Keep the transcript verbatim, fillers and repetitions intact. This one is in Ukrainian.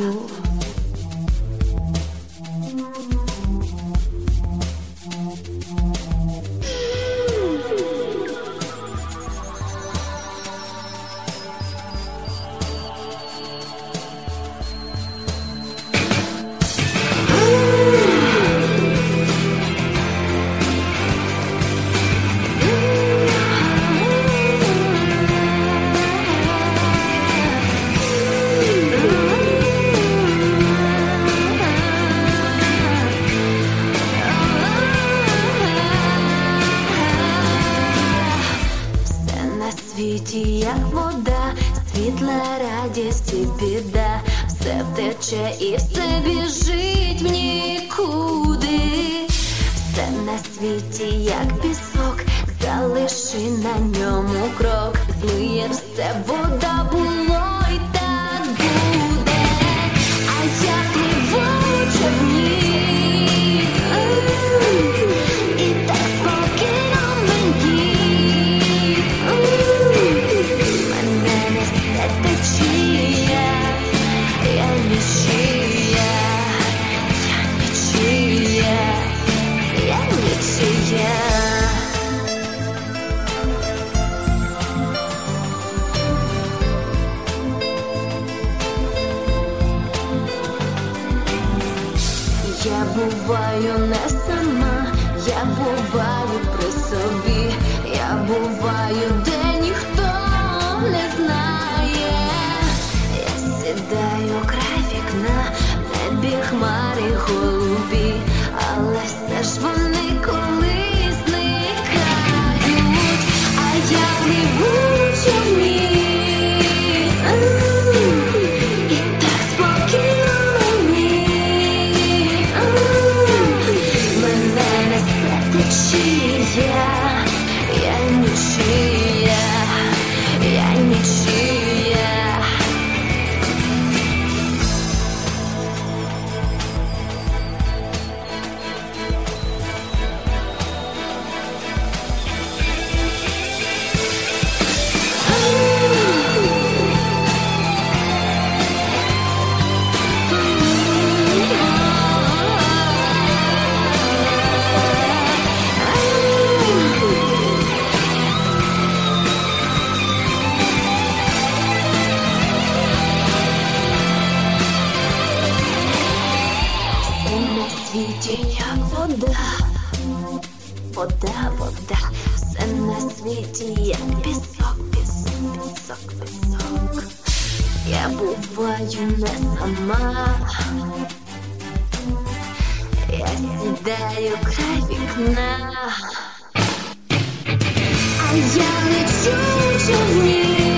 Як вода, світла радість і біда, все втече і все біжить в нікуди. Все на світі, як пісок, залиши на ньому крок. Змиє все, вода було і так буде. А я пливуча в ній, і так спокійно мені. Течія, я нічия, я нічия, я нічия. Я буваю не сама, я буваю при собі, я буваю, де ніхто не знає. Я сідаю край вікна, в небі хмари голубі, але все ж вони колись зникають, а я пливуча в ній, і так спокійно мені. Мене несе течія, я нічия, я нічия. Як вода, вода, вода, все на світі, як пісок, пісок, пісок, пісок. Я буваю не сама, я сідаю край вікна, а я лечу в ній.